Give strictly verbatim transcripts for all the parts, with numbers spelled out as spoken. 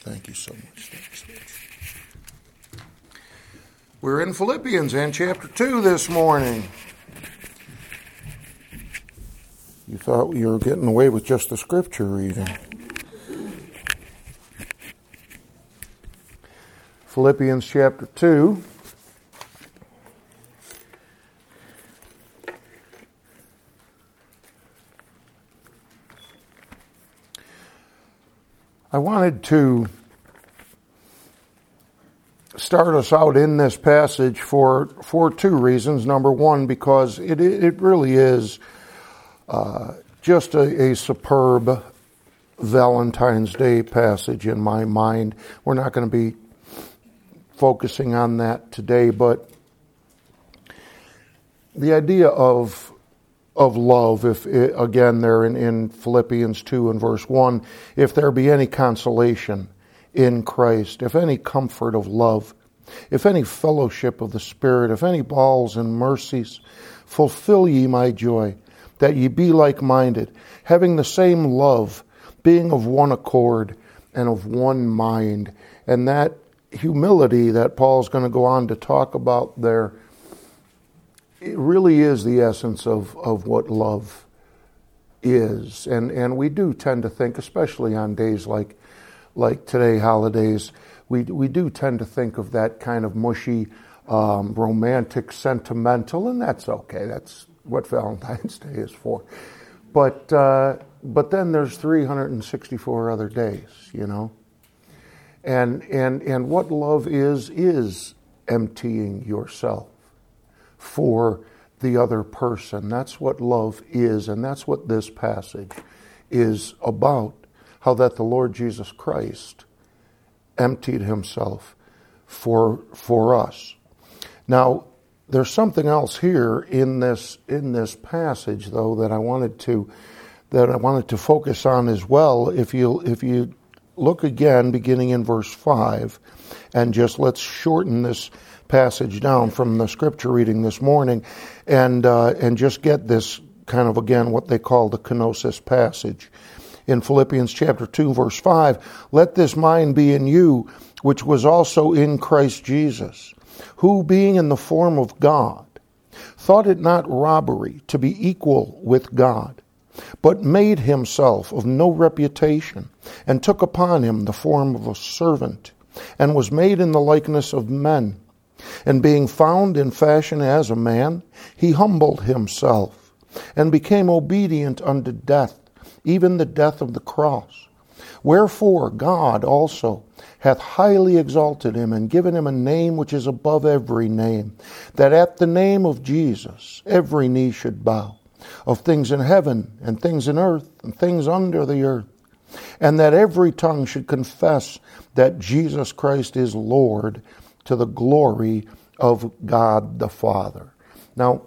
Thank you so much. Thanks, Mitch. We're in Philippians and chapter two this morning. You thought you were getting away with just the scripture reading. Philippians chapter two. I wanted to start us out in this passage for for two reasons. Number one, because it it really is uh, just a, a superb Valentine's Day passage in my mind. We're not going to be focusing on that today, but the idea of of love, if it, again there in, in Philippians two and verse one, if there be any consolation in Christ, if any comfort of love, if any fellowship of the Spirit, if any balls and mercies, fulfill ye my joy, that ye be like-minded, having the same love, being of one accord and of one mind. And that humility that Paul's going to go on to talk about there, it really is the essence of, of what love is. And and we do tend to think, especially on days like like today, holidays, we we do tend to think of that kind of mushy, um, romantic, sentimental, and that's okay. That's what Valentine's Day is for. But uh, but then there's three hundred sixty-four other days, you know. And and and what love is is emptying yourself for the other person. That's what love is, and that's what this passage is about. How that the Lord Jesus Christ emptied himself for for us. Now, there's something else here in this in this passage, though, that I wanted to that I wanted to focus on as well. If you if you look again, beginning in verse five, and just let's shorten this passage down from the scripture reading this morning, and uh, and just get this kind of, again, what they call the kenosis passage. In Philippians chapter two, verse five, let this mind be in you, which was also in Christ Jesus, who being in the form of God, thought it not robbery to be equal with God, but made himself of no reputation, and took upon him the form of a servant, and was made in the likeness of men. And being found in fashion as a man, he humbled himself, and became obedient unto death, even the death of the cross. Wherefore God also hath highly exalted him, and given him a name which is above every name, that at the name of Jesus every knee should bow, of things in heaven, and things in earth, and things under the earth, and that every tongue should confess that Jesus Christ is Lord, to the glory of God the Father. Now,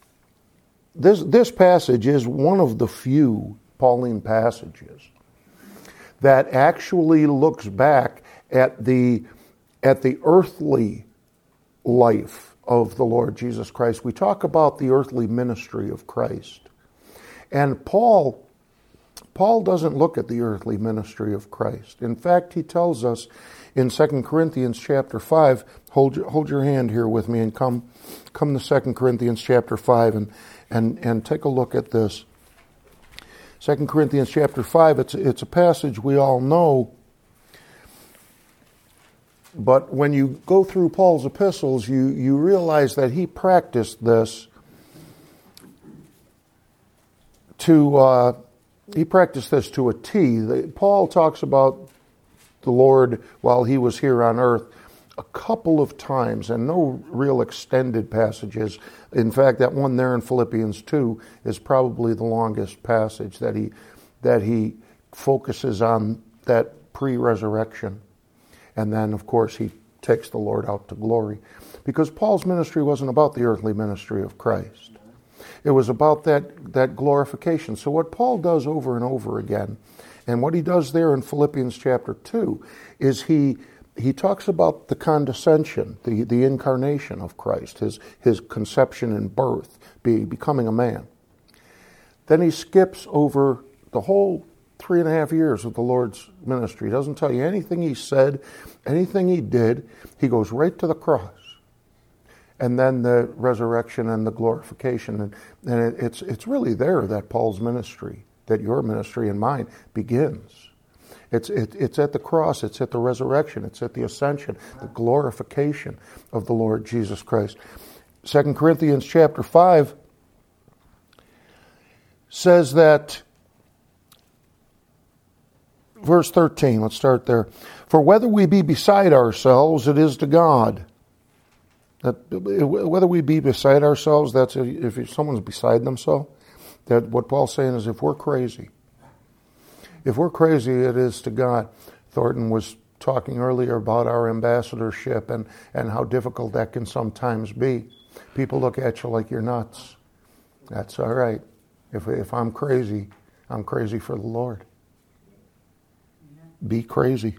this this passage is one of the few Pauline passages that actually looks back at the at the earthly life of the Lord Jesus Christ. We talk about the earthly ministry of Christ, and Paul Paul doesn't look at the earthly ministry of Christ. In fact, he tells us in Second Corinthians chapter five, hold your, hold your hand here with me and come come to Second Corinthians chapter five and, and, and take a look at this. Second Corinthians chapter five, it's, it's a passage we all know, but when you go through Paul's epistles, you, you realize that he practiced this to... Uh, He practiced this to a T. Paul talks about the Lord while he was here on earth a couple of times, and no real extended passages. In fact, that one there in Philippians two is probably the longest passage that he that he focuses on that pre-resurrection. And then, of course, he takes the Lord out to glory. Because Paul's ministry wasn't about the earthly ministry of Christ. It was about that, that glorification. So what Paul does over and over again, and what he does there in Philippians chapter two, is he he talks about the condescension, the, the incarnation of Christ, his, his conception and birth, be, becoming a man. Then he skips over the whole three and a half years of the Lord's ministry. He doesn't tell you anything he said, anything he did. He goes right to the cross. And then the resurrection and the glorification. And, and it, it's, it's really there that Paul's ministry, that your ministry and mine begins. It's, it, it's at the cross, it's at the resurrection, it's at the ascension, the glorification of the Lord Jesus Christ. Second Corinthians chapter five says that, verse thirteen, let's start there. For whether we be beside ourselves, it is to God. That whether we be beside ourselves, that's if, if someone's beside themselves. That what Paul's saying is if we're crazy, if we're crazy, it is to God. Thornton was talking earlier about our ambassadorship and, and how difficult that can sometimes be. People look at you like you're nuts. That's all right. If if I'm crazy, I'm crazy for the Lord. Be crazy.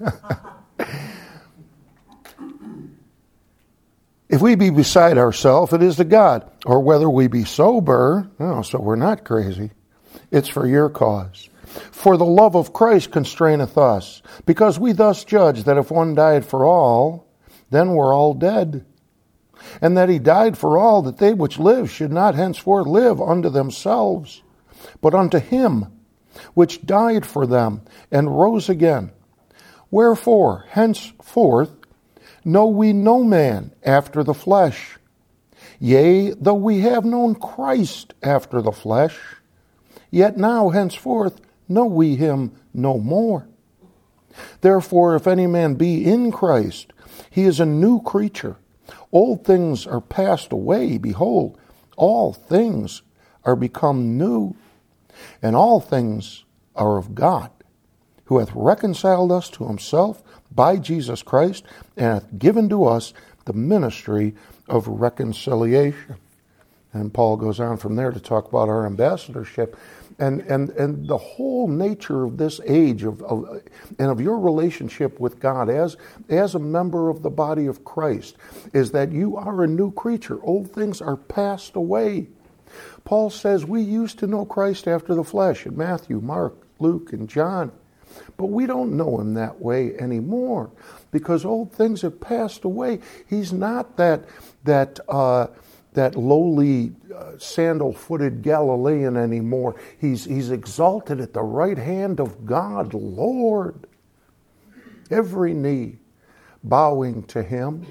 If we be beside ourselves, it is to God. Or whether we be sober, no, so we're not crazy. It's for your cause. For the love of Christ constraineth us, because we thus judge that if one died for all, then we're all dead. And that he died for all, that they which live should not henceforth live unto themselves, but unto him which died for them and rose again. Wherefore, henceforth, know we no man after the flesh. Yea, though we have known Christ after the flesh, yet now henceforth know we him no more. Therefore, if any man be in Christ, he is a new creature. Old things are passed away. Behold, all things are become new. And all things are of God, who hath reconciled us to himself by Jesus Christ, and hath given to us the ministry of reconciliation. And Paul goes on from there to talk about our ambassadorship. And and and the whole nature of this age of, of and of your relationship with God as as a member of the body of Christ is that you are a new creature. Old things are passed away. Paul says we used to know Christ after the flesh in Matthew, Mark, Luke, and John. But we don't know him that way anymore because old things have passed away. He's not that that uh, that lowly uh, sandal-footed Galilean anymore. He's he's exalted at the right hand of God, Lord. Every knee bowing to him.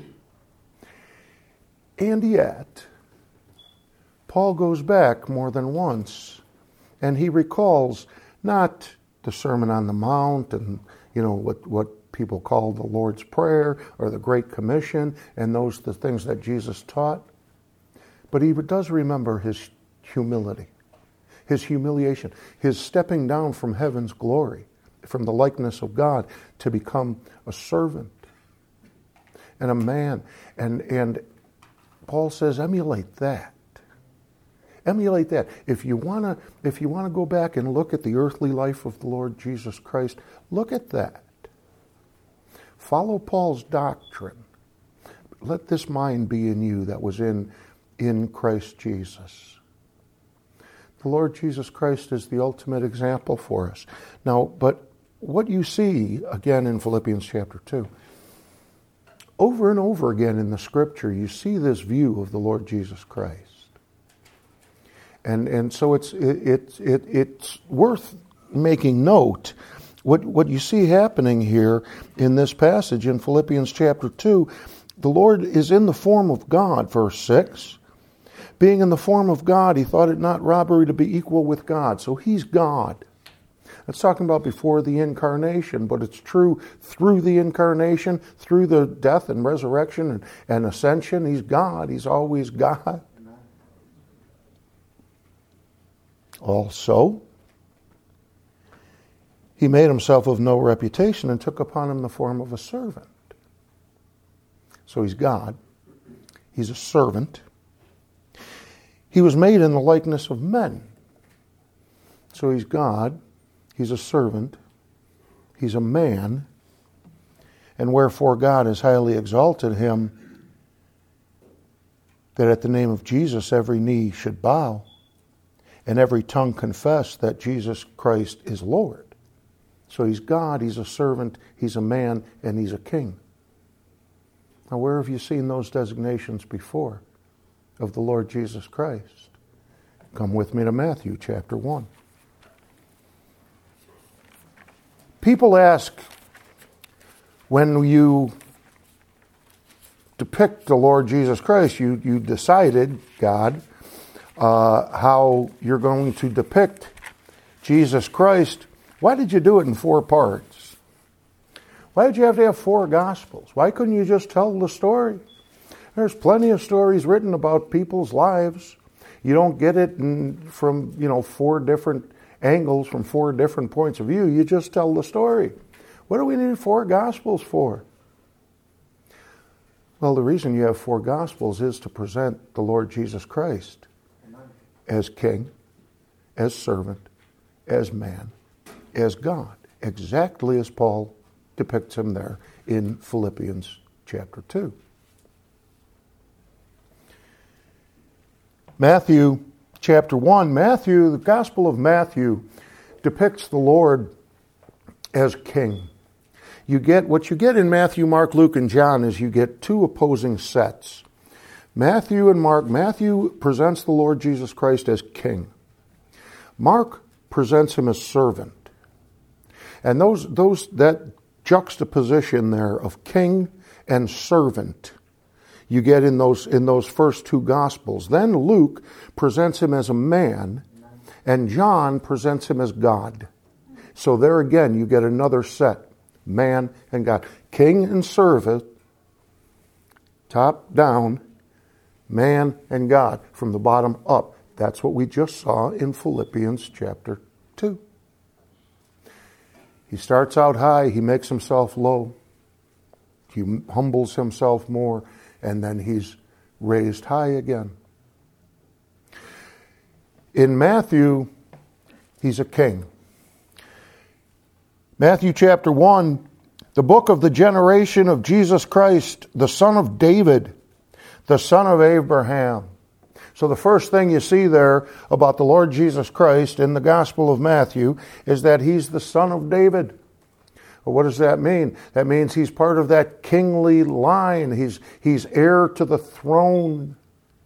And yet, Paul goes back more than once, and he recalls not the Sermon on the Mount and, you know, what, what people call the Lord's Prayer or the Great Commission and those the things that Jesus taught. But he does remember his humility, his humiliation, his stepping down from heaven's glory, from the likeness of God to become a servant and a man. And, and Paul says, emulate that. Emulate that. If you want to if you want to go back and look at the earthly life of the Lord Jesus Christ, look at that. Follow Paul's doctrine. Let this mind be in you that was in, in Christ Jesus. The Lord Jesus Christ is the ultimate example for us. Now, but what you see, again in Philippians chapter two, over and over again in the Scripture, you see this view of the Lord Jesus Christ. And and so it's it, it, it it's worth making note. What what you see happening here in this passage in Philippians chapter two, the Lord is in the form of God, verse six. Being in the form of God, he thought it not robbery to be equal with God. So he's God. That's talking about before the incarnation, but it's true through the incarnation, through the death and resurrection and, and ascension. He's God. He's always God. Also, he made himself of no reputation and took upon him the form of a servant. So he's God. He's a servant. He was made in the likeness of men. So he's God. He's a servant. He's a man. And wherefore God has highly exalted him, that at the name of Jesus every knee should bow, and every tongue confess that Jesus Christ is Lord. So he's God, he's a servant, he's a man, and he's a king. Now, where have you seen those designations before of the Lord Jesus Christ? Come with me to Matthew chapter one. People ask, when you depict the Lord Jesus Christ, you, you decided, God, uh, how you're going to depict Jesus Christ. Why did you do it in four parts? Why did you have to have four Gospels? Why couldn't you just tell the story? There's plenty of stories written about people's lives. You don't get it in, from, you know, four different angles, from four different points of view. You just tell the story. What do we need four Gospels for? Well, the reason you have four Gospels is to present the Lord Jesus Christ as King, as servant, as man, as God, exactly as Paul depicts him there in Philippians chapter two. Matthew chapter one. Matthew, the Gospel of Matthew, depicts the Lord as King. You get what you get in Matthew, Mark, Luke, and John is you get two opposing sets. Matthew and Mark. Matthew presents the Lord Jesus Christ as King. Mark presents him as servant. And those those that juxtaposition there of king and servant you get in those in those first two Gospels. Then Luke presents him as a man, and John presents him as God. So there again you get another set, man and God. King and servant, top down, man and God, from the bottom up. That's what we just saw in Philippians chapter two. He starts out high, he makes himself low, he humbles himself more, and then he's raised high again. In Matthew, he's a king. Matthew chapter one, the book of the generation of Jesus Christ, the son of David, the son of Abraham. So the first thing you see there about the Lord Jesus Christ in the Gospel of Matthew is that he's the son of David. Well, what does that mean? That means he's part of that kingly line. He's, he's heir to the throne.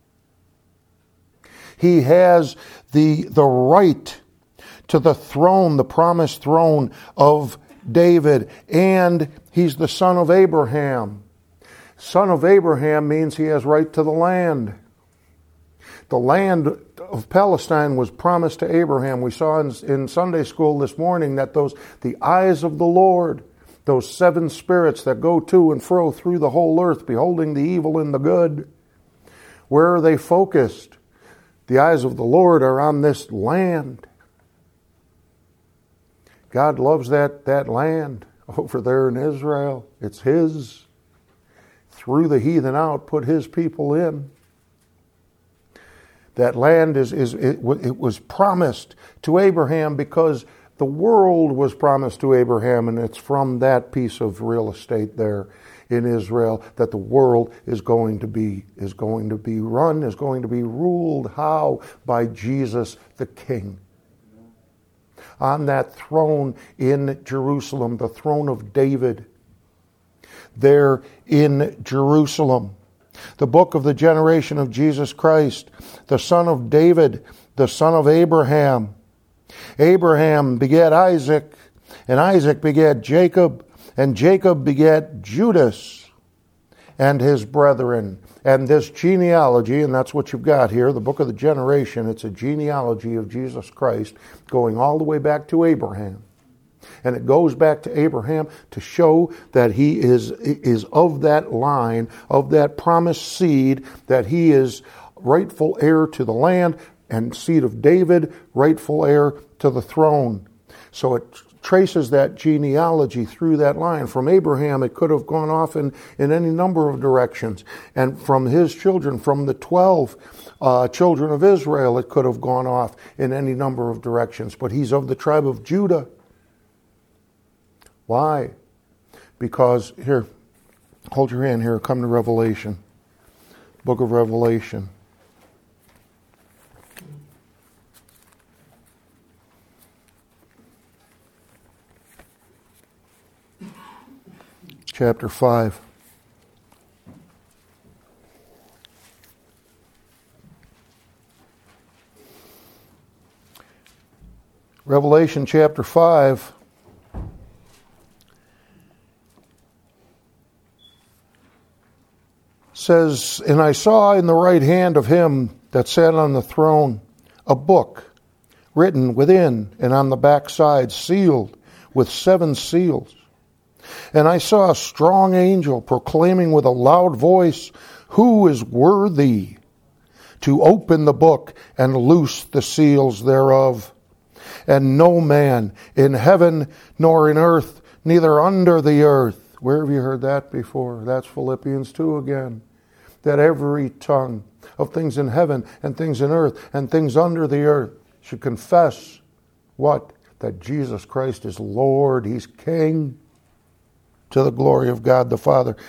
He has the, the right to the throne, the promised throne of David. And he's the son of Abraham. Son of Abraham means he has right to the land. The land of Palestine was promised to Abraham. We saw in, in Sunday school this morning that those the eyes of the Lord, those seven spirits that go to and fro through the whole earth, beholding the evil and the good, where are they focused? The eyes of the Lord are on this land. God loves that, that land over there in Israel. It's His. Threw the heathen out, put His people in. That land is, is it, it was promised to Abraham because the world was promised to Abraham, and it's from that piece of real estate there in Israel that the world is going to be is going to be run, is going to be ruled. How? By Jesus the King. On that throne in Jerusalem, the throne of David, there in Jerusalem. The book of the generation of Jesus Christ, the son of David, the son of Abraham. Abraham begat Isaac, and Isaac begat Jacob, and Jacob begat Judas and his brethren. And this genealogy, and that's what you've got here, the book of the generation, it's a genealogy of Jesus Christ going all the way back to Abraham. And it goes back to Abraham to show that he is, is of that line, of that promised seed, that he is rightful heir to the land, and seed of David, rightful heir to the throne. So it traces that genealogy through that line. From Abraham, it could have gone off in, in any number of directions. And from his children, from the twelve uh, children of Israel, it could have gone off in any number of directions. But he's of the tribe of Judah. Why? Because, here, hold your hand here, come to Revelation. Book of Revelation. chapter five. Revelation chapter five says, "And I saw in the right hand of him that sat on the throne a book written within and on the backside, sealed with seven seals. And I saw a strong angel proclaiming with a loud voice, 'Who is worthy to open the book and loose the seals thereof?' And no man in heaven nor in earth, neither under the earth." Where have you heard that before? That's Philippians two again. That every tongue of things in heaven and things in earth and things under the earth should confess what? That Jesus Christ is Lord. He's King, to the glory of God the Father.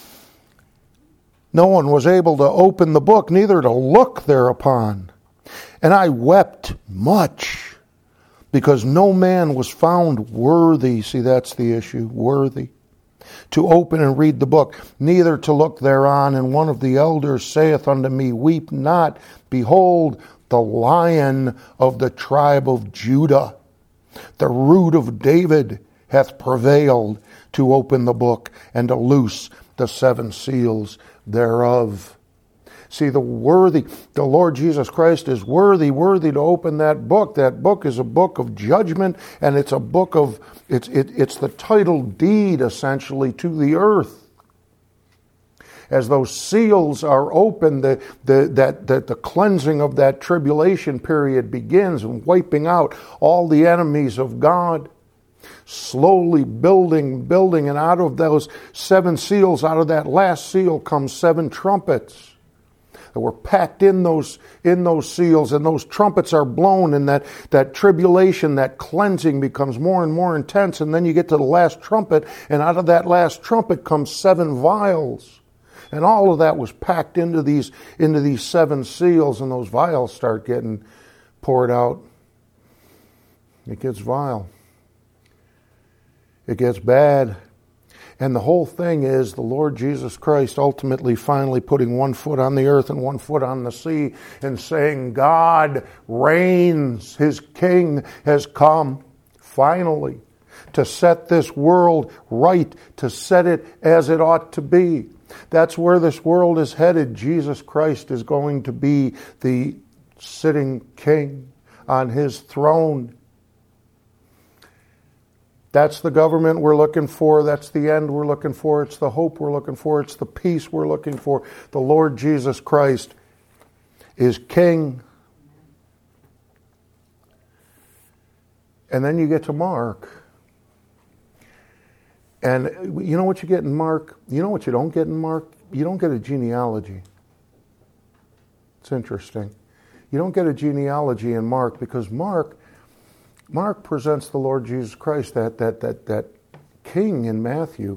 No one was able to open the book, neither to look thereupon. And I wept much, because no man was found worthy. See, that's the issue, worthy, to open and read the book, neither to look thereon. And one of the elders saith unto me, "Weep not, behold, the Lion of the tribe of Judah, the root of David, hath prevailed to open the book and to loose the seven seals thereof." See, the worthy, the Lord Jesus Christ is worthy, worthy to open that book. That book is a book of judgment, and it's a book of, it's it, it's the title deed, essentially, to the earth. As those seals are opened, the, the, that, that the cleansing of that tribulation period begins, and wiping out all the enemies of God. Slowly building, building, and out of those seven seals, out of that last seal, comes seven trumpets that were packed in those in those seals, and those trumpets are blown, and that, that tribulation, that cleansing becomes more and more intense, and then you get to the last trumpet, and out of that last trumpet comes seven vials. And all of that was packed into these into these seven seals, and those vials start getting poured out. It gets vile. It gets bad. And the whole thing is the Lord Jesus Christ ultimately finally putting one foot on the earth and one foot on the sea and saying, God reigns. His King has come finally to set this world right, to set it as it ought to be. That's where this world is headed. Jesus Christ is going to be the sitting King on His throne. That's the government we're looking for. That's the end we're looking for. It's the hope we're looking for. It's the peace we're looking for. The Lord Jesus Christ is King. And then you get to Mark. And you know what you get in Mark? You know what you don't get in Mark? You don't get a genealogy. It's interesting. You don't get a genealogy in Mark, because Mark Mark presents the Lord Jesus Christ, that that that that King in Matthew.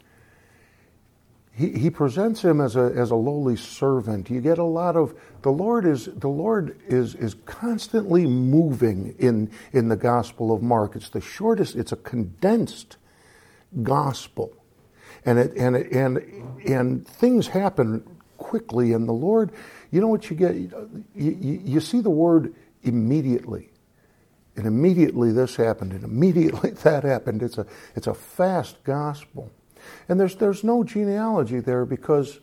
He he presents him as a as a lowly servant. You get a lot of the Lord is the Lord is is constantly moving in in the Gospel of Mark. It's the shortest. It's a condensed gospel, and it and it, and and things happen quickly. And the Lord, you know what you get? You, you, you see the word immediately. And immediately this happened, and immediately that happened. It's a it's a fast gospel. And there's there's no genealogy there, because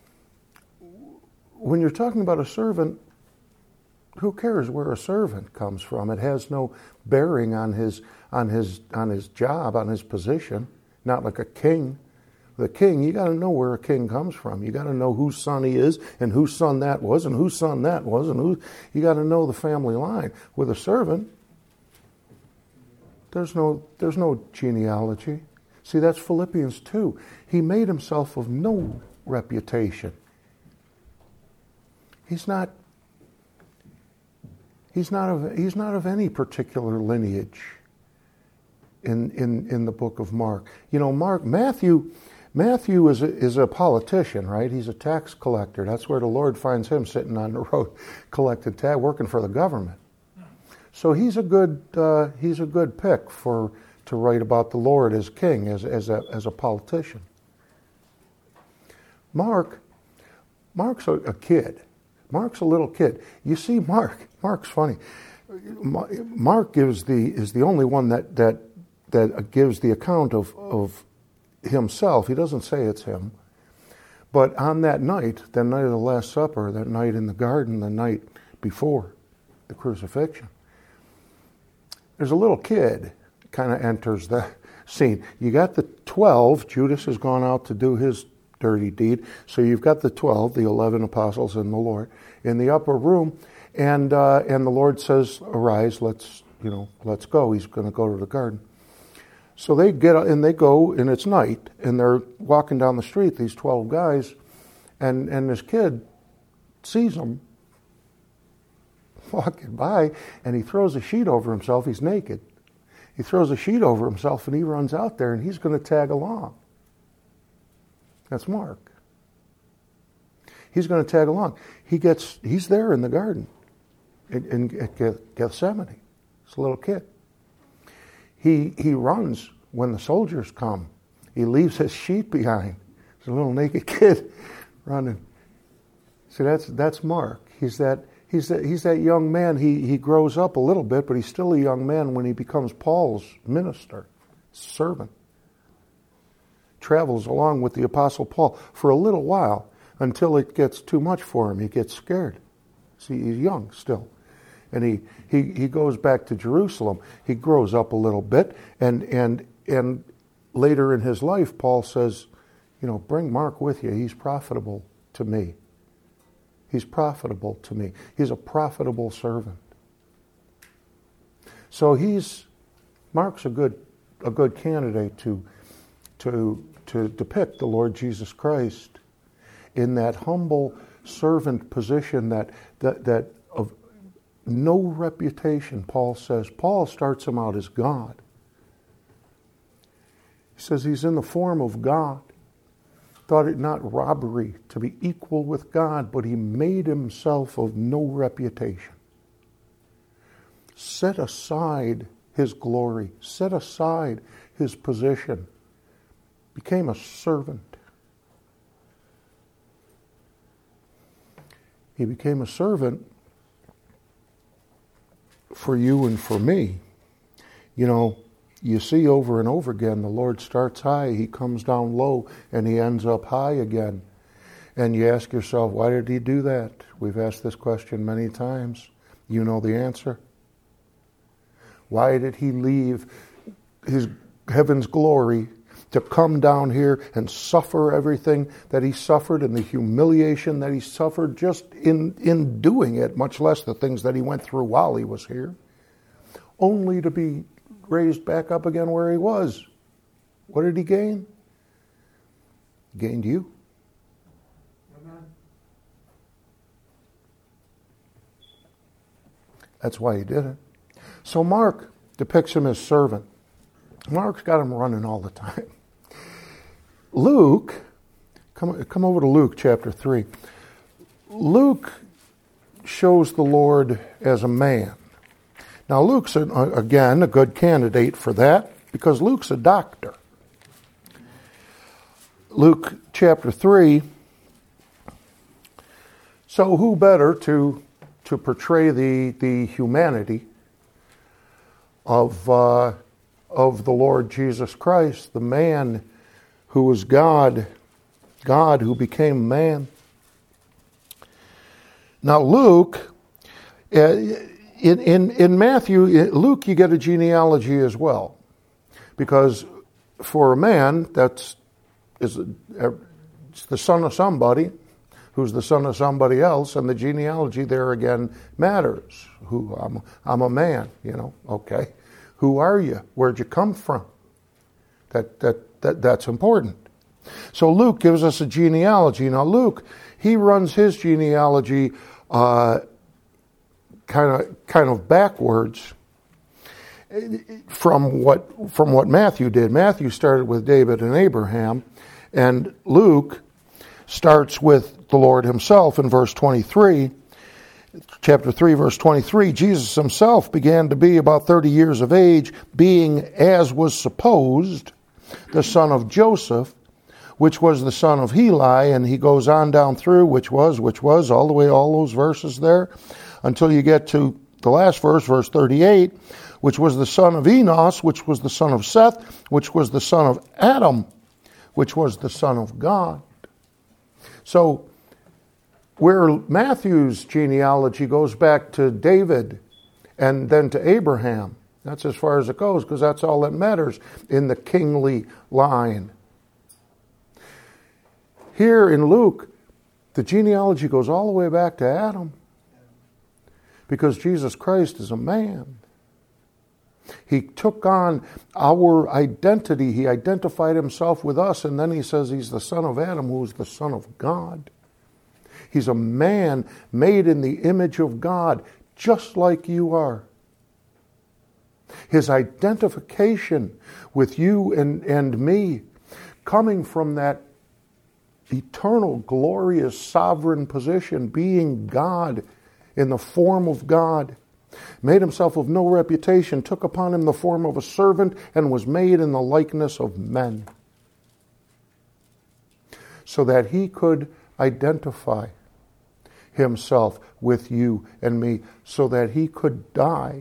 when you're talking about a servant, who cares where a servant comes from? It has no bearing on his on his on his job, on his position. Not like a king. The king, you got to know where a king comes from. You got to know whose son he is, and whose son that was, and whose son that was, and who. You got to know the family line. With a servant, There's no, there's no genealogy. See, that's Philippians two. He made himself of no reputation. He's not, he's not of, he's not of any particular lineage in, in, in the book of Mark. You know, Mark, Matthew, Matthew is a, is a politician, right? He's a tax collector. That's where the Lord finds him, sitting on the road, collecting tax, working for the government. So he's a good uh, he's a good pick for to write about the Lord as king, as, as, a, as a politician. Mark, Mark's a, a kid. Mark's a little kid. You see, Mark, Mark's funny. Mark gives the is the only one that that that gives the account of of himself. He doesn't say it's him. But on that night, that night of the Last Supper, that night in the garden, the night before the crucifixion, there's a little kid kind of enters the scene. You got the twelve. Judas has gone out to do his dirty deed. So you've got the twelve, the eleven apostles and the Lord, in the upper room, and uh, and the Lord says, "Arise, let's you know, let's go." He's going to go to the garden. So they get and they go, and it's night, and they're walking down the street. These twelve guys, and and this kid sees them walking by, and he throws a sheet over himself. He's naked. He throws a sheet over himself, and he runs out there, and he's going to tag along. That's Mark. He's going to tag along. He gets. He's there in the garden, in, in at Gethsemane. It's a little kid. He he runs when the soldiers come. He leaves his sheet behind. There's a little naked kid running. See, that's that's Mark. He's that he's that he's that young man. He he grows up a little bit, but he's still a young man when he becomes Paul's minister, servant. Travels along with the Apostle Paul for a little while until it gets too much for him. He gets scared. See, he's young still. And he, he, he goes back to Jerusalem. He grows up a little bit, and and and later in his life, Paul says, you know, bring Mark with you. He's profitable to me. He's profitable to me. He's a profitable servant. So he's Mark's a good a good candidate to to to depict the Lord Jesus Christ in that humble servant position that that that of no reputation. Paul says, Paul starts him out as God. He says he's in the form of God. Thought it not robbery to be equal with God, but he made himself of no reputation. Set aside his glory, set aside his position, became a servant. He became a servant for you and for me. You know, you see over and over again, the Lord starts high, he comes down low, and he ends up high again. And you ask yourself, why did he do that? We've asked this question many times. You know the answer. Why did he leave his heaven's glory to come down here and suffer everything that he suffered and the humiliation that he suffered just in, in doing it, much less the things that he went through while he was here, only to be raised back up again where he was? What did he gain? He gained you. Amen. That's why he did it. So Mark depicts him as servant. Mark's got him running all the time. Luke, come, come over to Luke chapter three. Luke shows the Lord as a man. Now Luke's, a, again, a good candidate for that because Luke's a doctor. Luke chapter three. So who better to, to portray the, the humanity of, uh, of the Lord Jesus Christ, the man who was God, God who became man. Now Luke, uh, in, in, in Matthew, Luke, you get a genealogy as well. Because for a man, that's is a, it's the son of somebody, who's the son of somebody else, and the genealogy there again matters. Who I'm, I'm a man, you know, okay. Who are you? Where'd you come from? That that that that's important. So Luke gives us a genealogy. Now Luke, he runs his genealogy uh, kind of kind of backwards from what from what Matthew did. Matthew started with David and Abraham, and Luke starts with the Lord himself in verse twenty-three. chapter three, verse twenty-three, Jesus himself began to be about thirty years of age, being, as was supposed, the son of Joseph, which was the son of Heli, and he goes on down through, which was, which was, all the way, all those verses there, until you get to the last verse, verse thirty-eight, which was the son of Enos, which was the son of Seth, which was the son of Adam, which was the son of God. So, where Matthew's genealogy goes back to David and then to Abraham, that's as far as it goes, because that's all that matters in the kingly line. Here in Luke, the genealogy goes all the way back to Adam, because Jesus Christ is a man. He took on our identity. He identified himself with us, and then he says he's the son of Adam, who is the son of God. He's a man made in the image of God, just like you are. His identification with you and, and me, coming from that eternal, glorious, sovereign position, being God in the form of God, made himself of no reputation, took upon him the form of a servant, and was made in the likeness of men, so that he could identify himself with you and me, so that he could die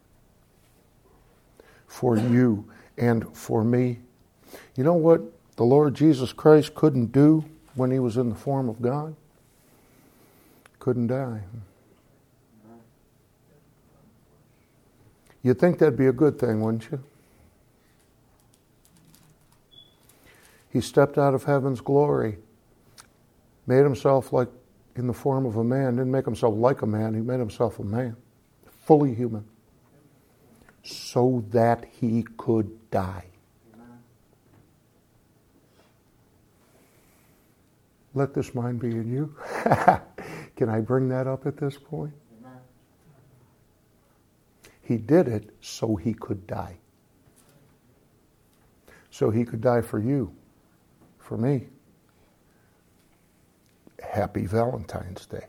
for you and for me. You know what the Lord Jesus Christ couldn't do when he was in the form of God? Couldn't die. You'd think that'd be a good thing, wouldn't you? He stepped out of heaven's glory, made himself like in the form of a man, didn't make himself like a man, he made himself a man, fully human, so that he could die. Let this mind be in you. Can I bring that up at this point? He did it so he could die. So he could die for you, for me. Happy Valentine's Day.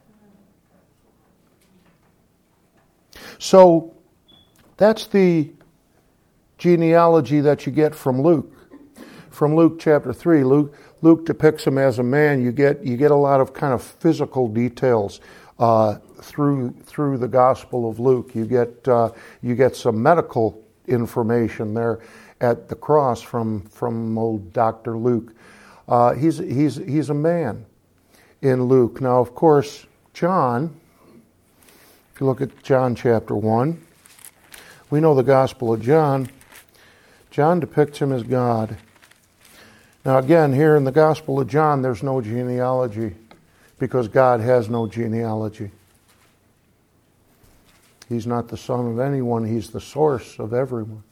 So that's the genealogy that you get from Luke. From Luke chapter three, Luke Luke depicts him as a man. You get you get a lot of kind of physical details uh, through through the Gospel of Luke. You get uh, you get some medical information there at the cross from from old Doctor Luke. Uh, he's he's he's a man in Luke. Now, of course, John. If you look at John chapter one, we know the Gospel of John. John depicts him as God. Now again, here in the Gospel of John, there's no genealogy because God has no genealogy. He's not the son of anyone. He's the source of everyone.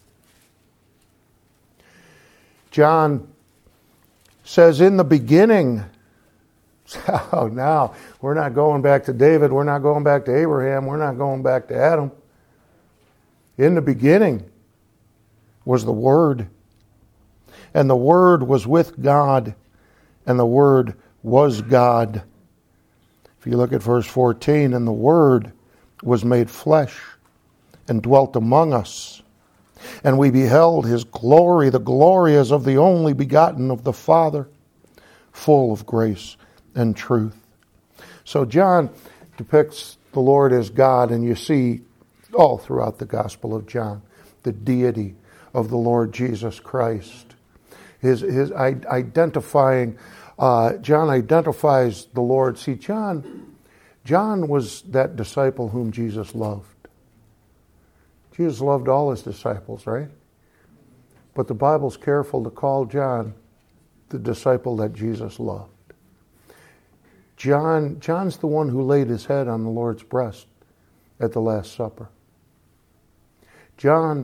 John says, in the beginning. So now, we're not going back to David. We're not going back to Abraham. We're not going back to Adam. In the beginning was the Word. And the Word was with God, and the Word was God. If you look at verse fourteen, and the Word was made flesh and dwelt among us. And we beheld his glory, the glory as of the only begotten of the Father, full of grace and truth. So John depicts the Lord as God, and you see all throughout the Gospel of John the deity of the Lord Jesus Christ. His his identifying, uh, John identifies the Lord. See, John, John was that disciple whom Jesus loved. Jesus loved all his disciples, right? But the Bible's careful to call John the disciple that Jesus loved. John, John's the one who laid his head on the Lord's breast at the Last Supper. John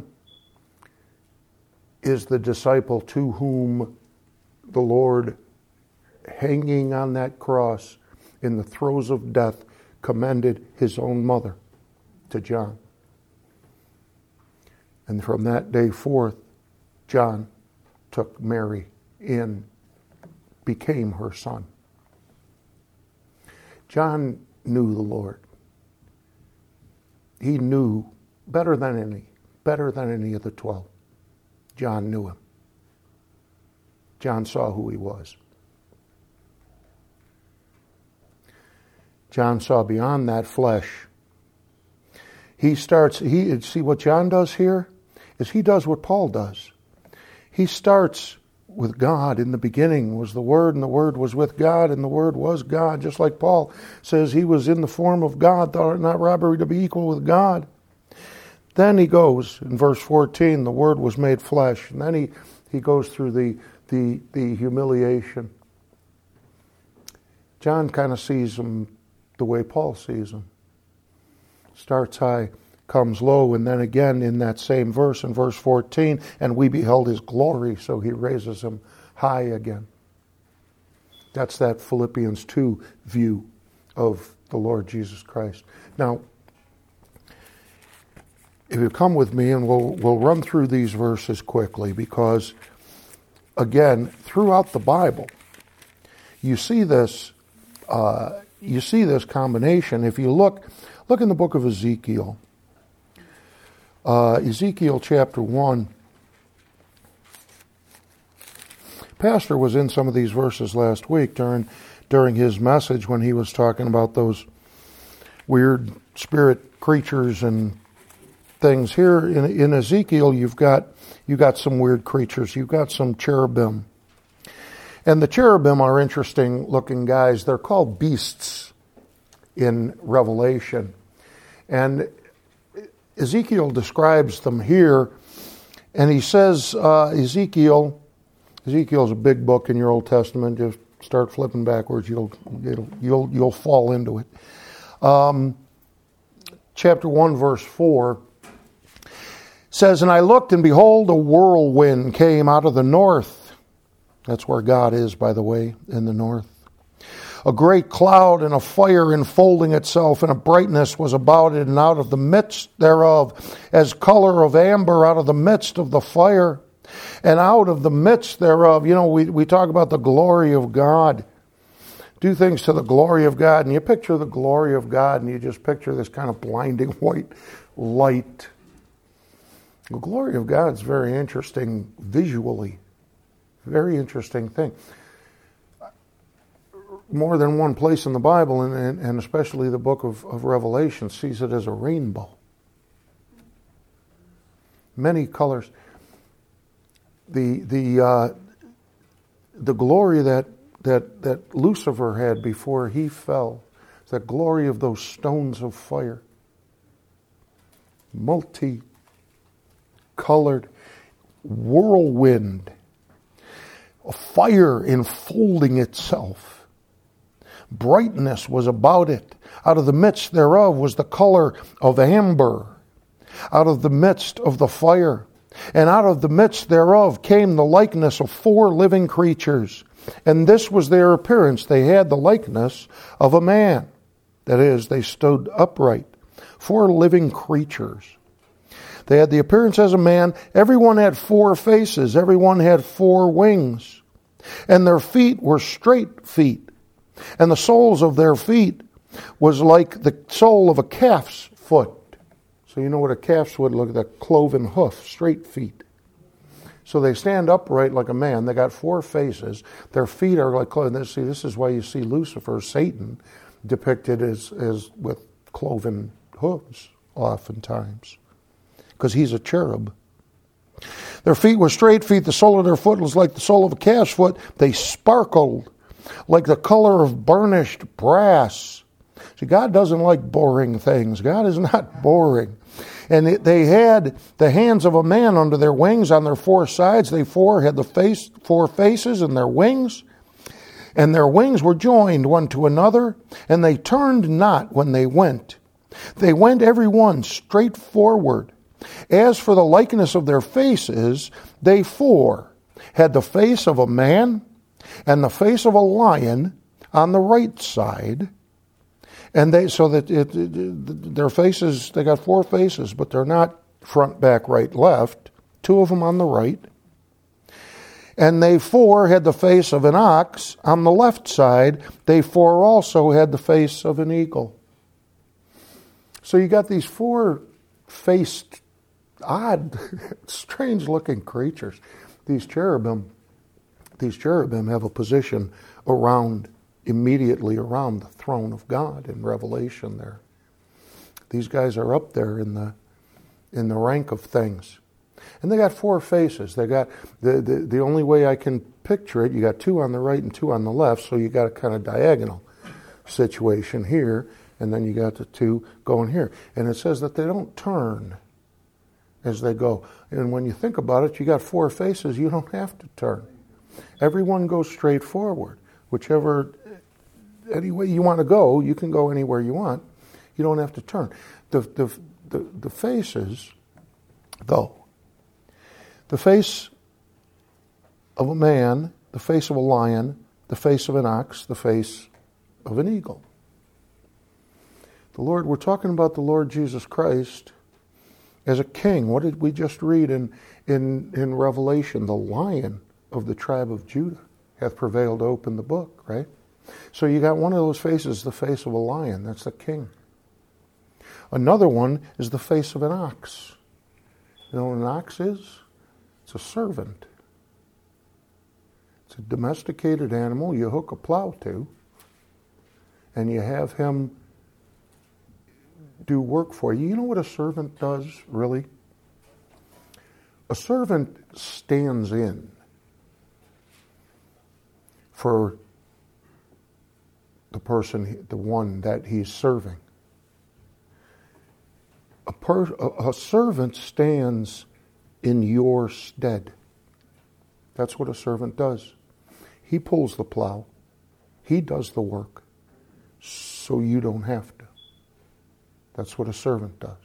is the disciple to whom the Lord, hanging on that cross in the throes of death, commended his own mother to John. And from that day forth, John took Mary in, became her son. John knew the Lord. he knew better than any, better than any of the twelve. John knew him. John saw who he was. John saw beyond that flesh. He starts, he see what John does here is he does what Paul does. He starts with God. In the beginning was the Word, and the Word was with God, and the Word was God. Just like Paul says he was in the form of God, thought it not robbery to be equal with God. Then he goes, in verse fourteen, the Word was made flesh. And then he, he goes through the, the, the humiliation. John kind of sees him the way Paul sees him. Starts high, comes low, and then again in that same verse, in verse fourteen, and we beheld his glory, so he raises him high again. That's that Philippians two view of the Lord Jesus Christ. Now, if you come with me, and we'll we'll run through these verses quickly, because again, throughout the Bible, you see this uh, you see this combination. If you look look in the book of Ezekiel, uh, Ezekiel chapter one. Pastor was in some of these verses last week during during his message when he was talking about those weird spirit creatures and things. Here in, in Ezekiel, you've got you got some weird creatures. You've got some cherubim, and the cherubim are interesting looking guys. They're called beasts in Revelation, and Ezekiel describes them here, and he says uh, Ezekiel. Ezekiel's a big book in your Old Testament. Just start flipping backwards, you'll you'll you'll, you'll fall into it. Um, chapter one, verse four says, "And I looked, and behold, a whirlwind came out of the north." That's where God is, by the way, in the north. "A great cloud and a fire enfolding itself, and a brightness was about it, and out of the midst thereof, as color of amber out of the midst of the fire. And out of the midst thereof," you know, we, we talk about the glory of God. Do things to the glory of God. And you picture the glory of God, and you just picture this kind of blinding white light. The glory of God is very interesting visually. Very interesting thing. More than one place in the Bible, and, and, and especially the book of, of Revelation, sees it as a rainbow. Many colors. The the uh, the glory that, that that Lucifer had before he fell, the glory of those stones of fire, multi-colored whirlwind, a fire enfolding itself. Brightness was about it. Out of the midst thereof was the color of amber. Out of the midst of the fire. And out of the midst thereof came the likeness of four living creatures. And this was their appearance. They had the likeness of a man. That is, they stood upright. Four living creatures. They had the appearance as a man. Everyone had four faces. Everyone had four wings. And their feet were straight feet. And the soles of their feet was like the sole of a calf's foot. So you know what a calf's would look like, a cloven hoof, straight feet. So they stand upright like a man. They got four faces. Their feet are like cloven. See, this is why you see Lucifer, Satan, depicted as, as with cloven hooves oftentimes. Because he's a cherub. Their feet were straight feet. The sole of their foot was like the sole of a calf's foot. They sparkled like the color of burnished brass. See, God doesn't like boring things. God is not boring. And they had the hands of a man under their wings on their four sides. They four had the face, four faces in their wings. And their wings were joined one to another. And they turned not when they went. They went every one straight forward. As for the likeness of their faces, they four had the face of a man and the face of a lion on the right side. And they, so that it, it, their faces, they got four faces, but they're not front, back, right, left. Two of them on the right. And they four had the face of an ox on the left side. They four also had the face of an eagle. So you got these four-faced, odd, strange-looking creatures. These cherubim, these cherubim have a position around, immediately around the throne of God in Revelation there. These guys are up there in the in the rank of things. And they got four faces. They got the, the the only way I can picture it, you got two on the right and two on the left, so you got a kind of diagonal situation here, and then you got the two going here. And it says that they don't turn as they go. And when you think about it, you got four faces, you don't have to turn. Everyone goes straight forward. Whichever, any way you want to go, you can go anywhere you want. You don't have to turn. The, the, the, the faces, though, the face of a man, the face of a lion, the face of an ox, the face of an eagle. The Lord, we're talking about the Lord Jesus Christ as a king. What did we just read in, in, in Revelation? The Lion of the tribe of Judah hath prevailed to open the book, right? So you got one of those faces, the face of a lion. That's the king. Another one is the face of an ox. You know what an ox is? It's a servant. It's a domesticated animal you hook a plow to, and you have him do work for you. You know what a servant does, really? A servant stands in for the person, the one that he's serving. A, per, a, a servant stands in your stead. That's what a servant does. He pulls the plow. He does the work, so you don't have to. That's what a servant does.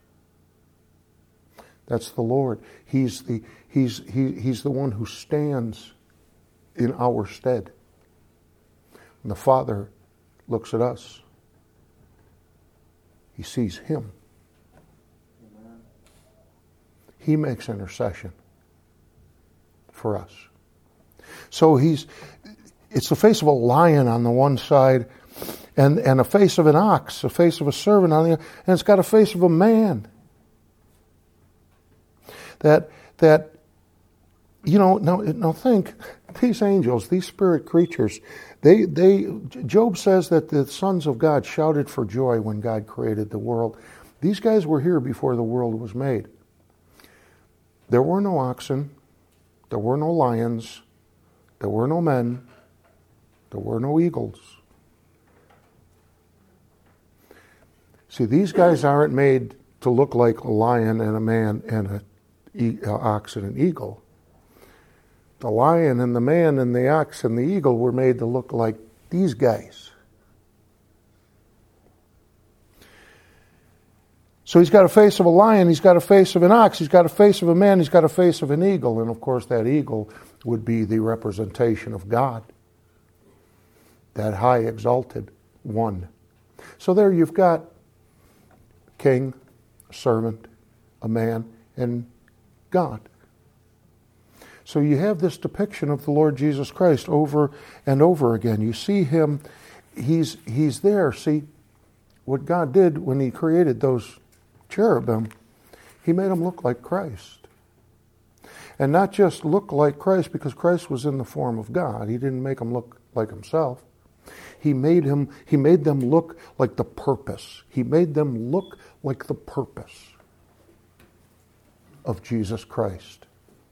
That's the Lord. He's the he's he he's the one who stands in our stead. And the Father looks at us. He sees him. Amen. He makes intercession for us. So he's it's the face of a lion on the one side, and, and a face of an ox, a face of a servant on the other, and it's got a face of a man. That that you know, now now think, these angels, these spirit creatures, they they Job says that the sons of God shouted for joy when God created the world. These guys were here before the world was made. There were no oxen, there were no lions, there were no men, there were no eagles. See, these guys aren't made to look like a lion and a man and a e- uh, ox and an eagle. The lion and the man and the ox and the eagle were made to look like these guys. So he's got a face of a lion, he's got a face of an ox, he's got a face of a man, he's got a face of an eagle. And of course that eagle would be the representation of God. That high exalted one. So there you've got king, a servant, a man, and God. So you have this depiction of the Lord Jesus Christ over and over again. You see him, he's he's there. See, what God did when he created those cherubim, he made them look like Christ. And not just look like Christ because Christ was in the form of God. He didn't make them look like himself. He made him. He made them look like the purpose. He made them look like the purpose of Jesus Christ.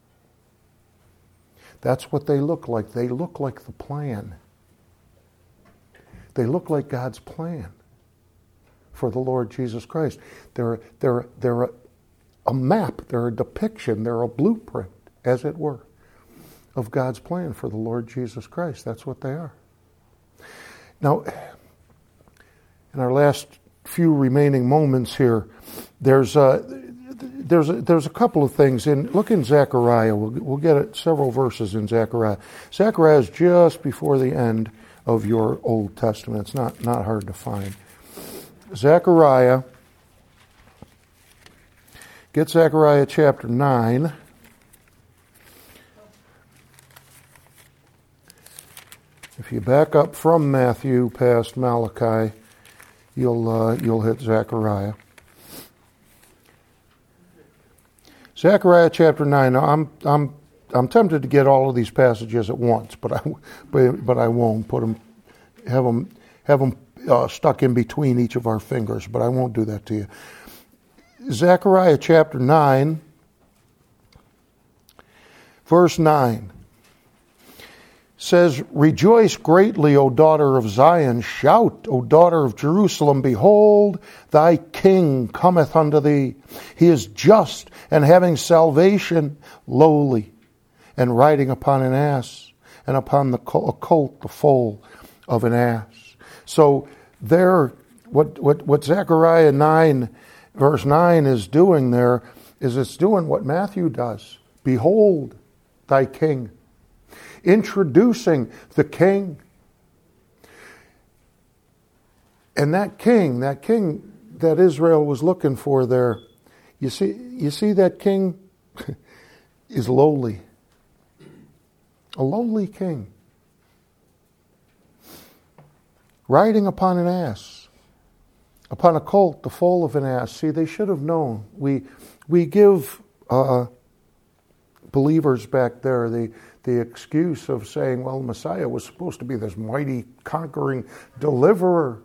That's what they look like. They look like the plan. They look like God's plan for the Lord Jesus Christ. They're, they're, they're a, a map, they're a depiction, they're a blueprint, as it were, of God's plan for the Lord Jesus Christ. That's what they are. Now, in our last few remaining moments here, there's a, there's a, there's a couple of things. In look in Zechariah. We'll, we'll get it, several verses in Zechariah. Zechariah is just before the end of your Old Testament. It's not, not hard to find. Zechariah, get Zechariah chapter nine. If you back up from Matthew past Malachi, you'll uh, you'll hit Zechariah. Zechariah chapter nine. Now, I'm I'm I'm tempted to get all of these passages at once, but I but, but I won't put them have them have them uh, stuck in between each of our fingers. But I won't do that to you. Zechariah chapter nine, verse nine says, "Rejoice greatly, O daughter of Zion. Shout, O daughter of Jerusalem. Behold, thy king cometh unto thee. He is just and having salvation, lowly, and riding upon an ass, and upon the colt, the foal of an ass." So there, what, what, what Zechariah nine, verse nine is doing there is it's doing what Matthew does. Behold, thy king. Introducing the king. And that king, that king that Israel was looking for there, you see, you see that king is lowly. A lowly king. Riding upon an ass. Upon a colt, the foal of an ass. See, they should have known. We we give uh, believers back there the the excuse of saying, well, Messiah was supposed to be this mighty, conquering deliverer.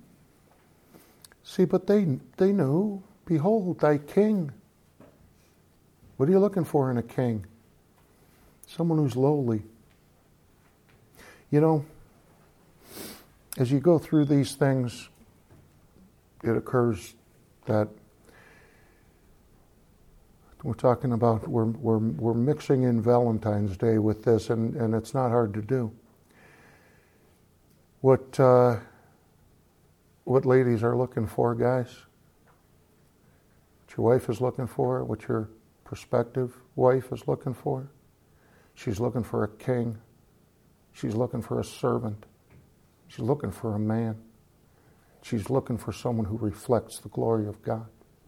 See, but they they knew, behold, thy king. What are you looking for in a king? Someone who's lowly. You know, as you go through these things, it occurs that we're talking about, we're, we're, we're mixing in Valentine's Day with this, and, and it's not hard to do. What, uh, what ladies are looking for, guys? What your wife is looking for? What your prospective wife is looking for? She's looking for a king. She's looking for a servant. She's looking for a man. She's looking for someone who reflects the glory of God.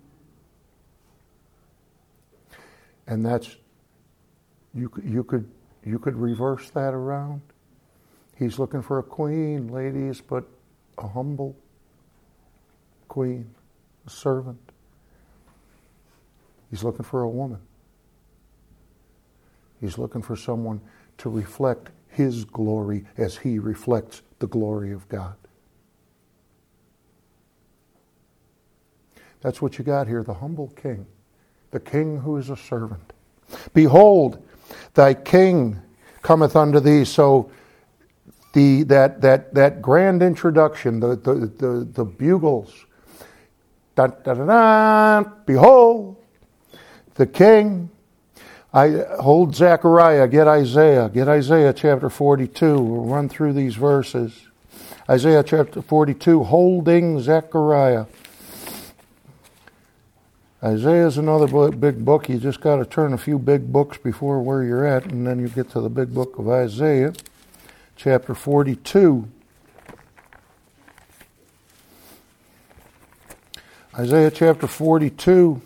And that's, you, you could you could reverse that around. He's looking for a queen, ladies, but a humble queen, a servant. He's looking for a woman. He's looking for someone to reflect his glory as he reflects the glory of God. That's what you got here, the humble king. The king who is a servant. Behold, thy king cometh unto thee. So the that that that grand introduction, the the the, the bugles. Da, da, da, da, behold, the king. I hold Zechariah, get Isaiah, get Isaiah chapter forty-two. We'll run through these verses. Isaiah chapter forty-two, holding Zechariah. Isaiah is another big book. You just got to turn a few big books before where you're at, and then you get to the big book of Isaiah, chapter forty-two. Isaiah chapter forty-two.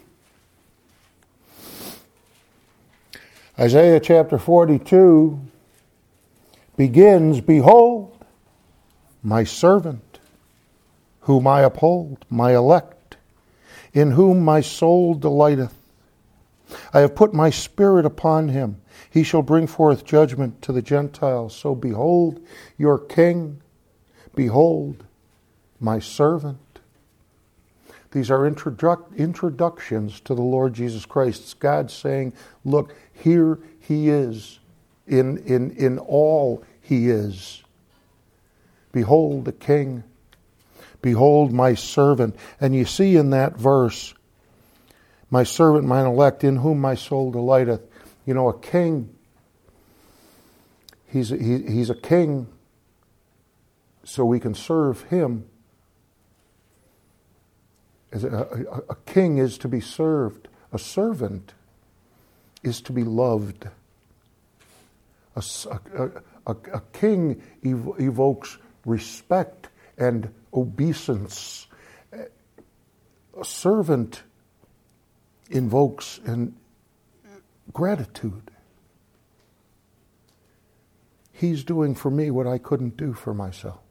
Isaiah chapter forty-two begins, behold, my servant, whom I uphold, my elect, in whom my soul delighteth. I have put my spirit upon him. He shall bring forth judgment to the Gentiles. So behold your king. Behold my servant. These are introduc- introductions to the Lord Jesus Christ. It's God saying, look, here he is in, in, in all he is. Behold the king. Behold my servant. And you see in that verse, my servant, mine elect, in whom my soul delighteth. You know, a king, he's a, he, he's a king so we can serve him. As a, a, a king is to be served. A servant is to be loved. A, a, a, a king ev- evokes respect and obeisance. A servant invokes in gratitude. He's doing for me what I couldn't do for myself.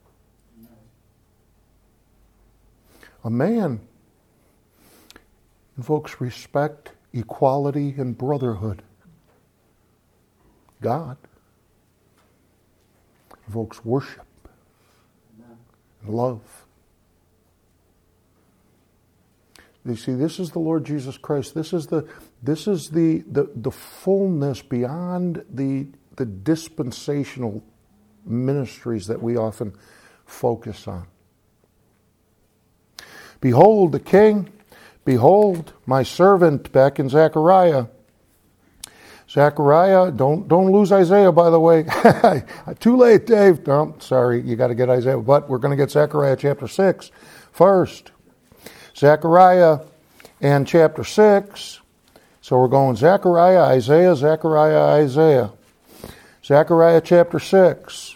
A man invokes respect equality and brotherhood. God evokes worship and love. You see, this is the Lord Jesus Christ. This is the this is the the, the fullness beyond the the dispensational ministries that we often focus on. Behold the King, behold my servant, back in Zechariah. Zechariah, don't don't lose Isaiah, by the way. Too late, Dave. No, sorry, you got to get Isaiah. But we're going to get Zechariah chapter six first. Zechariah and chapter six. So we're going Zechariah, Isaiah, Zechariah, Isaiah. Zechariah chapter six.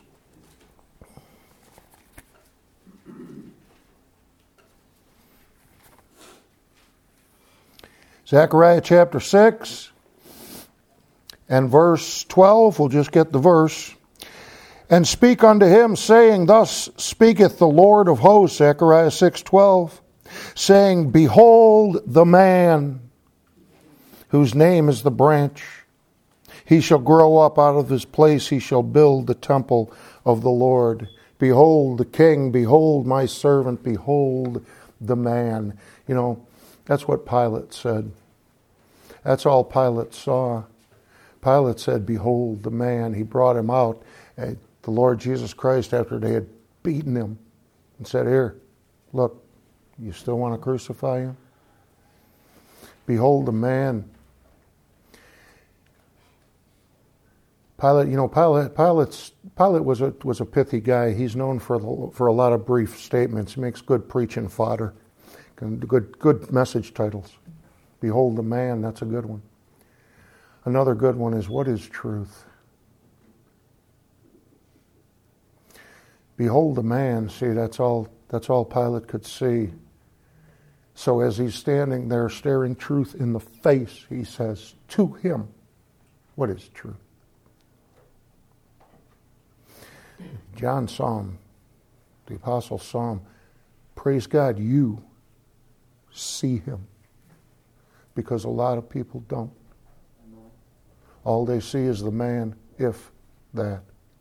Zechariah chapter six and verse twelve, we'll just get the verse. And speak unto him, saying, Thus speaketh the Lord of hosts, Zechariah six twelve, saying, Behold the man whose name is the branch. He shall grow up out of his place, he shall build the temple of the Lord. Behold the king, behold my servant, behold the man. You know, that's what Pilate said. That's all Pilate saw. Pilate said, Behold the man. He brought him out, uh, the Lord Jesus Christ, after they had beaten him, and said, Here, look, you still want to crucify him? Behold the man. Pilate, you know, Pilate, Pilate's, Pilate was a was a pithy guy. He's known for the, for a lot of brief statements. He makes good preaching fodder, good good message titles. Behold the man, that's a good one. Another good one is, what is truth? Behold the man. See, that's all that's all Pilate could see. So as he's standing there staring truth in the face, he says to him, what is truth? John saw him, the apostle saw him. Praise God, you see him. Because a lot of people don't. All they see is the man, if that.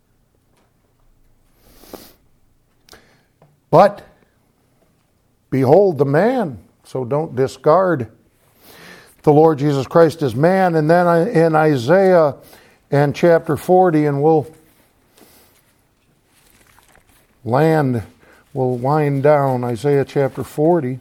But behold the man, so don't discard the Lord Jesus Christ as man. And then in Isaiah and chapter forty, and we'll land, we'll wind down Isaiah chapter forty.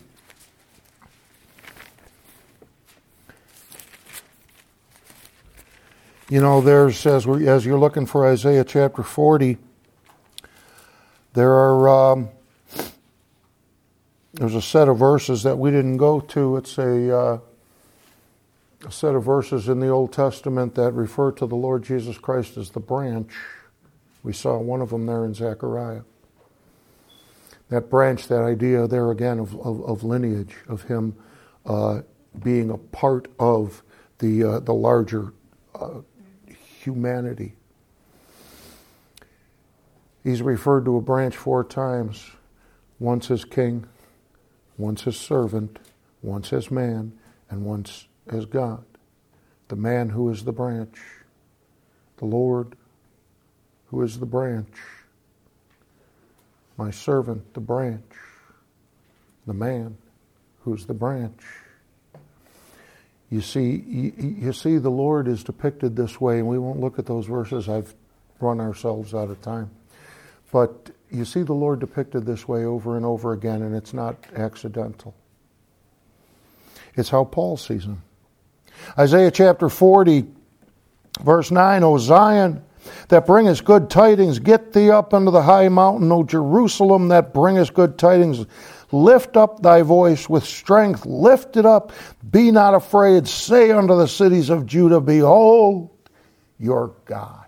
You know, there's, as, we, as you're looking for Isaiah chapter forty, there are, um, there's a set of verses that we didn't go to. It's a, uh, a set of verses in the Old Testament that refer to the Lord Jesus Christ as the branch. We saw one of them there in Zechariah. That branch, that idea there again of, of, of lineage, of him uh, being a part of the, uh, the larger uh, humanity. He's referred to a branch four times. Once as king, once as servant, once as man, and once as God. The man who is the branch. The Lord who is the branch. My servant, the branch. The man who's the branch. You see, you, you see, the Lord is depicted this way, and we won't look at those verses. I've run ourselves out of time. But you see the Lord depicted this way over and over again, and it's not accidental. It's how Paul sees him. Isaiah chapter forty, verse nine, O Zion, that bringest good tidings, get thee up unto the high mountain, O Jerusalem, that bringest good tidings. Lift up thy voice with strength. Lift it up. Be not afraid. Say unto the cities of Judah, Behold your God.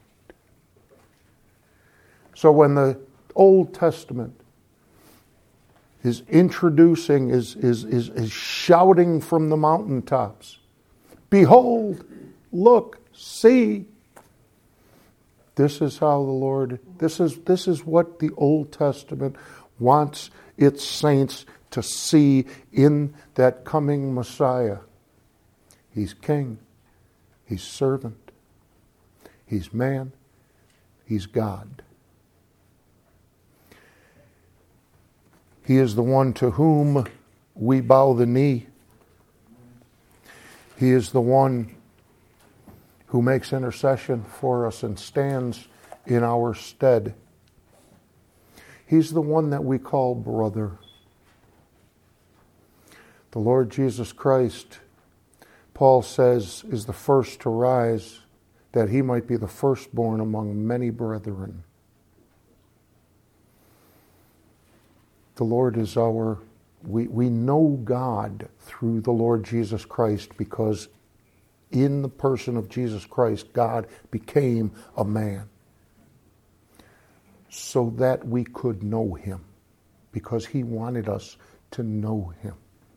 So when the Old Testament is introducing, is, is, is, is shouting from the mountaintops, Behold, look, see. This is how the Lord, this is, this is what the Old Testament wants its saints to see in that coming Messiah. He's king. He's servant. He's man. He's God. He is the one to whom we bow the knee. He is the one who makes intercession for us and stands in our stead. He's the one that we call brother. The Lord Jesus Christ, Paul says, is the first to rise, that he might be the firstborn among many brethren. The Lord is our, we, we know God through the Lord Jesus Christ, because in the person of Jesus Christ, God became a man so that we could know him, because he wanted us to know him.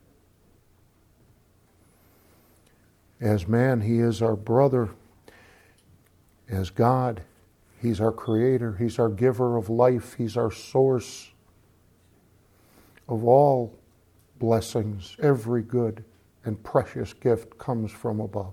As man, he is our brother. As God, he's our creator. He's our giver of life. He's our source of all blessings. Every good and precious gift comes from above.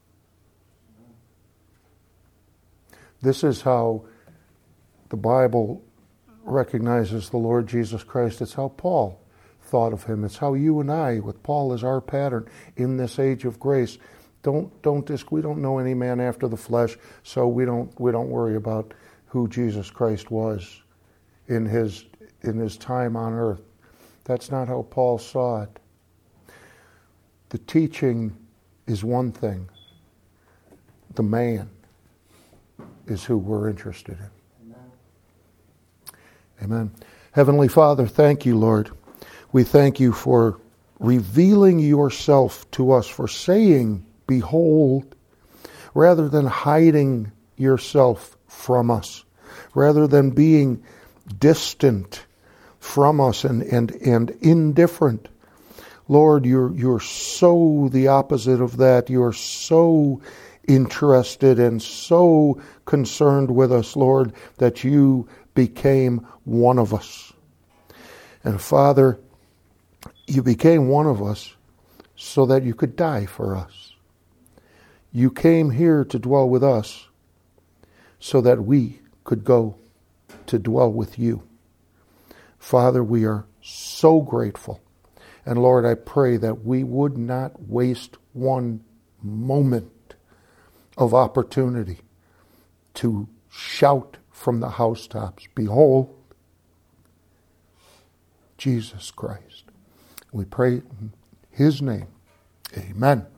This is how the Bible recognizes the Lord Jesus Christ. It's how Paul thought of him. It's how you and I, with Paul as our pattern in this age of grace, don't don't dis- we don't know any man after the flesh, so we don't we don't worry about who Jesus Christ was in his in his time on earth. That's not how Paul saw it. The teaching is one thing. The man is who we're interested in. Amen. Amen. Heavenly Father, thank you, Lord. We thank you for revealing yourself to us, for saying, behold, rather than hiding yourself from us, rather than being distant from us and, and, and indifferent. Lord, you're, you're so the opposite of that. You're so interested and so concerned with us, Lord, that you became one of us. And Father, you became one of us so that you could die for us. You came here to dwell with us so that we could go to dwell with you. Father, we are so grateful. And Lord, I pray that we would not waste one moment of opportunity to shout from the housetops, behold, Jesus Christ. We pray in his name. Amen.